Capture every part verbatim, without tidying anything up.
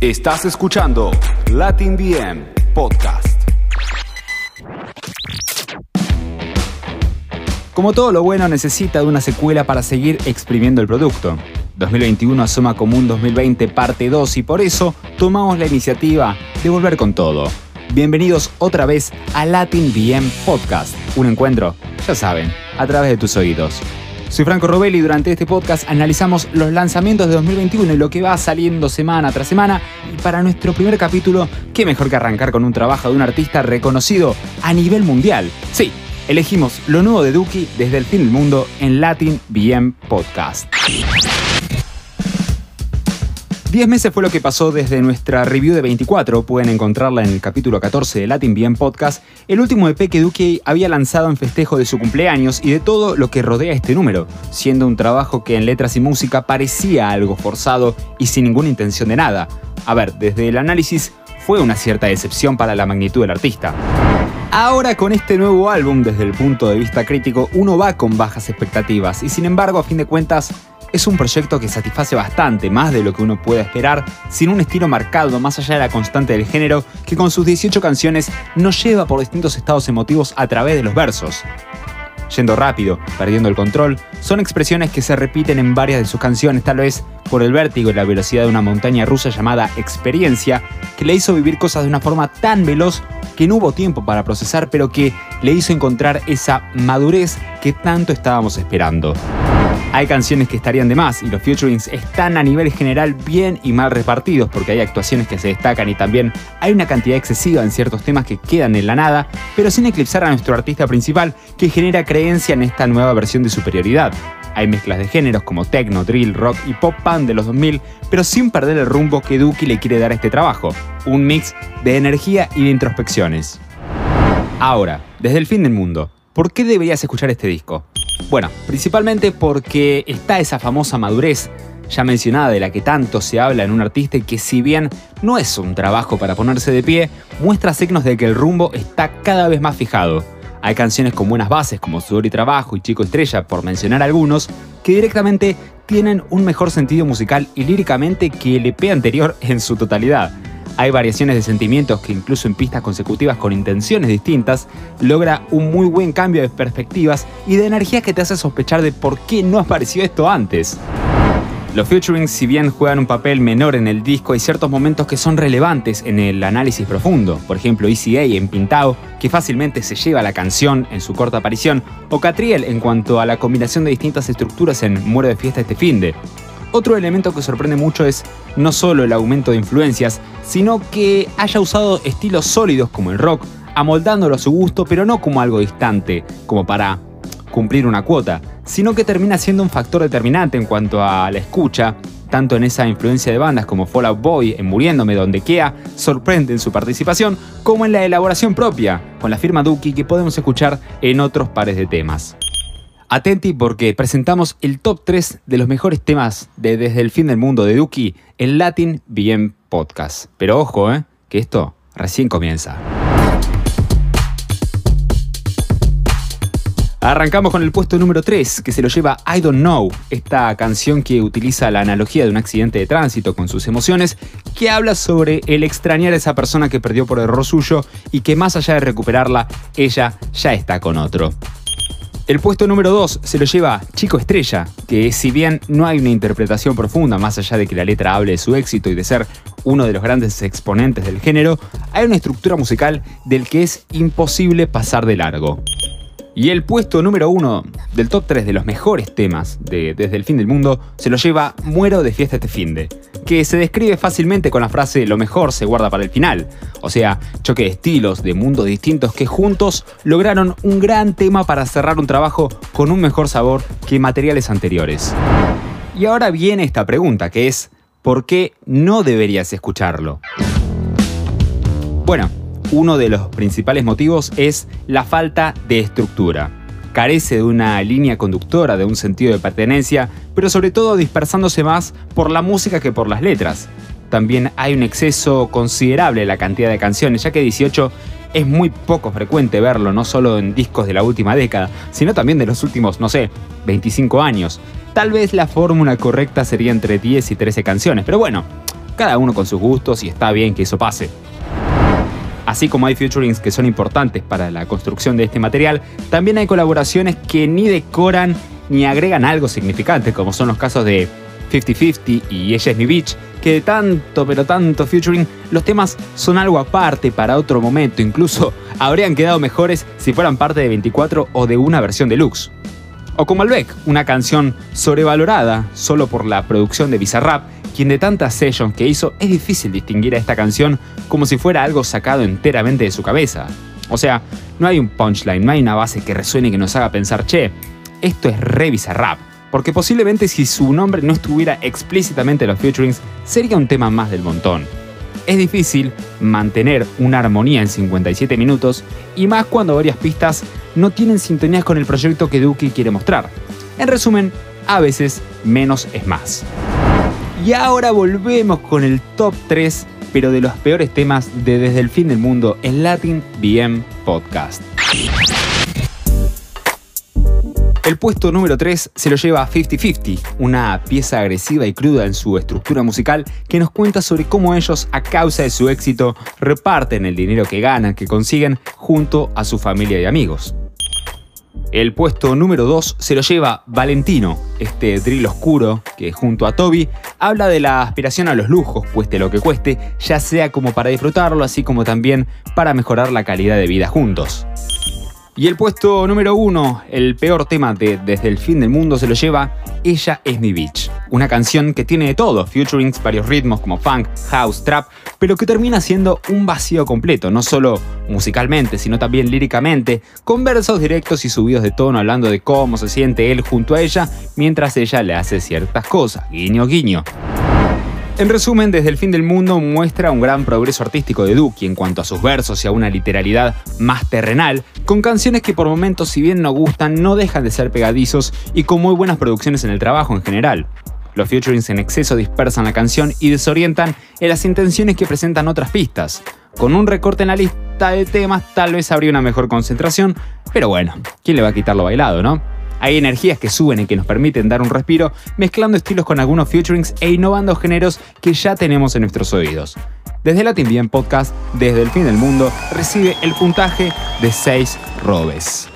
Estás escuchando Latin B M Podcast. Como todo lo bueno necesita de una secuela para seguir exprimiendo el producto. dos mil veintiuno asoma como un dos mil veinte parte dos y por eso tomamos la iniciativa de volver con todo. Bienvenidos otra vez a Latin B M Podcast, un encuentro, ya saben, a través de tus oídos. Soy Franco Robelli y durante este podcast analizamos los lanzamientos de dos mil veintiuno y lo que va saliendo semana tras semana. Y para nuestro primer capítulo, qué mejor que arrancar con un trabajo de un artista reconocido a nivel mundial. Sí, elegimos lo nuevo de Duki desde el fin del mundo en Latin B M Podcast. diez meses fue lo que pasó desde nuestra review de veinticuatro, pueden encontrarla en el capítulo catorce de Latin B M Podcast, el último E P que Duki había lanzado en festejo de su cumpleaños y de todo lo que rodea este número, siendo un trabajo que en letras y música parecía algo forzado y sin ninguna intención de nada. A ver, desde el análisis fue una cierta decepción para la magnitud del artista. Ahora con este nuevo álbum, desde el punto de vista crítico, uno va con bajas expectativas y sin embargo, a fin de cuentas, es un proyecto que satisface bastante, más de lo que uno puede esperar, sin un estilo marcado más allá de la constante del género, que con sus dieciocho canciones nos lleva por distintos estados emotivos a través de los versos. Yendo rápido, perdiendo el control, son expresiones que se repiten en varias de sus canciones, tal vez por el vértigo y la velocidad de una montaña rusa llamada Experiencia, que le hizo vivir cosas de una forma tan veloz que no hubo tiempo para procesar, pero que le hizo encontrar esa madurez que tanto estábamos esperando. Hay canciones que estarían de más y los featurings están a nivel general bien y mal repartidos porque hay actuaciones que se destacan y también hay una cantidad excesiva en ciertos temas que quedan en la nada, pero sin eclipsar a nuestro artista principal que genera creencia en esta nueva versión de superioridad. Hay mezclas de géneros como techno, drill, rock y pop punk de los dos mil, pero sin perder el rumbo que Duki le quiere dar a este trabajo, un mix de energía y de introspecciones. Ahora, desde el fin del mundo, ¿por qué deberías escuchar este disco? Bueno, principalmente porque está esa famosa madurez ya mencionada de la que tanto se habla en un artista y que si bien no es un trabajo para ponerse de pie, muestra signos de que el rumbo está cada vez más fijado. Hay canciones con buenas bases como Sudor y Trabajo y Chico Estrella, por mencionar algunos, que directamente tienen un mejor sentido musical y líricamente que el E P anterior en su totalidad. Hay variaciones de sentimientos que incluso en pistas consecutivas con intenciones distintas logra un muy buen cambio de perspectivas y de energías que te hace sospechar de por qué no apareció esto antes. Los featurings, si bien juegan un papel menor en el disco, hay ciertos momentos que son relevantes en el análisis profundo. Por ejemplo, Easy A en Pintao, que fácilmente se lleva la canción en su corta aparición, o Catriel en cuanto a la combinación de distintas estructuras en Muero de Fiesta este finde. Otro elemento que sorprende mucho es no solo el aumento de influencias, sino que haya usado estilos sólidos como el rock, amoldándolo a su gusto, pero no como algo distante, como para cumplir una cuota, sino que termina siendo un factor determinante en cuanto a la escucha, tanto en esa influencia de bandas como Fall Out Boy en Muriéndome, donde Kea sorprende en su participación, como en la elaboración propia, con la firma Duki que podemos escuchar en otros pares de temas. Atenti porque presentamos el top tres de los mejores temas de Desde el fin del mundo de Duki en Latin B M Podcast. Pero ojo, eh, que esto recién comienza. Arrancamos con el puesto número tres, que se lo lleva I Don't Know, esta canción que utiliza la analogía de un accidente de tránsito con sus emociones, que habla sobre el extrañar a esa persona que perdió por error suyo y que más allá de recuperarla, ella ya está con otro. El puesto número dos se lo lleva Chico Estrella, que si bien no hay una interpretación profunda más allá de que la letra hable de su éxito y de ser uno de los grandes exponentes del género, hay una estructura musical del que es imposible pasar de largo. Y el puesto número uno del top tres de los mejores temas de Desde el fin del mundo se lo lleva Muero de Fiesta este finde, que se describe fácilmente con la frase lo mejor se guarda para el final. O sea, choque de estilos, de mundos distintos que juntos lograron un gran tema para cerrar un trabajo con un mejor sabor que materiales anteriores. Y ahora viene esta pregunta que es, ¿por qué no deberías escucharlo? Bueno, uno de los principales motivos es la falta de estructura. Carece de una línea conductora, de un sentido de pertenencia, pero sobre todo dispersándose más por la música que por las letras. También hay un exceso considerable en la cantidad de canciones, ya que dieciocho es muy poco frecuente verlo, no solo en discos de la última década, sino también de los últimos, no sé, veinticinco años. Tal vez la fórmula correcta sería entre diez y trece canciones, pero bueno, cada uno con sus gustos y está bien que eso pase. Así como hay featurings que son importantes para la construcción de este material, también hay colaboraciones que ni decoran ni agregan algo significante, como son los casos de cincuenta cincuenta y Ella es mi bitch, que de tanto pero tanto featuring, los temas son algo aparte para otro momento, incluso habrían quedado mejores si fueran parte de veinticuatro o de una versión deluxe. O como Malbec, una canción sobrevalorada solo por la producción de Bizarrap, quien de tantas sessions que hizo es difícil distinguir a esta canción como si fuera algo sacado enteramente de su cabeza. O sea, no hay un punchline, no hay una base que resuene y que nos haga pensar, che, esto es re Bizarrap. Porque posiblemente si su nombre no estuviera explícitamente en los featurings, sería un tema más del montón. Es difícil mantener una armonía en cincuenta y siete minutos, y más cuando varias pistas no tienen sintonías con el proyecto que Duki quiere mostrar. En resumen, a veces menos es más. Y ahora volvemos con el top tres, pero de los peores temas de Desde el Fin del Mundo en Latin B M Podcast. El puesto número tres se lo lleva cincuenta cincuenta, una pieza agresiva y cruda en su estructura musical que nos cuenta sobre cómo ellos, a causa de su éxito, reparten el dinero que ganan, que consiguen, junto a su familia y amigos. El puesto número dos se lo lleva Valentino, este drill oscuro que, junto a Toby, habla de la aspiración a los lujos, cueste lo que cueste, ya sea como para disfrutarlo, así como también para mejorar la calidad de vida juntos. Y el puesto número uno, el peor tema de Desde el Fin del Mundo, se lo lleva Ella es mi bitch, una canción que tiene de todo, featurings, varios ritmos como funk, house, trap, pero que termina siendo un vacío completo, no solo musicalmente, sino también líricamente, con versos directos y subidos de tono hablando de cómo se siente él junto a ella mientras ella le hace ciertas cosas, guiño guiño. En resumen, Desde el Fin del Mundo muestra un gran progreso artístico de Duki en cuanto a sus versos y a una literalidad más terrenal, con canciones que por momentos, si bien no gustan, no dejan de ser pegadizos y con muy buenas producciones en el trabajo en general. Los featurings en exceso dispersan la canción y desorientan en las intenciones que presentan otras pistas. Con un recorte en la lista de temas tal vez habría una mejor concentración, pero bueno, ¿quién le va a quitar lo bailado, no? Hay energías que suben y que nos permiten dar un respiro, mezclando estilos con algunos featurings e innovando géneros que ya tenemos en nuestros oídos. Desde Latin B M Podcast, Desde el Fin del Mundo, recibe el puntaje de seis robes.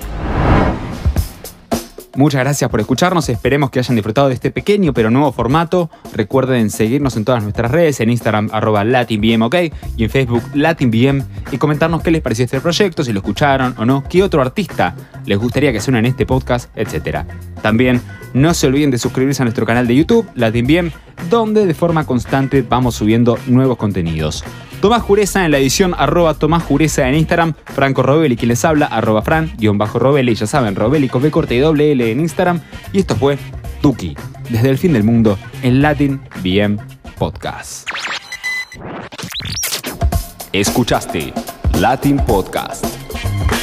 Muchas gracias por escucharnos, esperemos que hayan disfrutado de este pequeño pero nuevo formato. Recuerden seguirnos en todas nuestras redes, en Instagram arroba LatinBM, ok, y en Facebook LatinBM, y comentarnos qué les pareció este proyecto, si lo escucharon o no, qué otro artista les gustaría que suene en este podcast, etcétera. También no se olviden de suscribirse a nuestro canal de YouTube, LatinBM, donde de forma constante vamos subiendo nuevos contenidos. Tomás Jureza en la edición, arroba Tomás Jureza en Instagram, Franco Robelli quien les habla, arroba Fran, guión bajo Robelli, ya saben, Robelli con B corta y doble L en Instagram, y esto fue Duki, Desde el Fin del Mundo en Latin B M Podcast. Escuchaste Latin Podcast.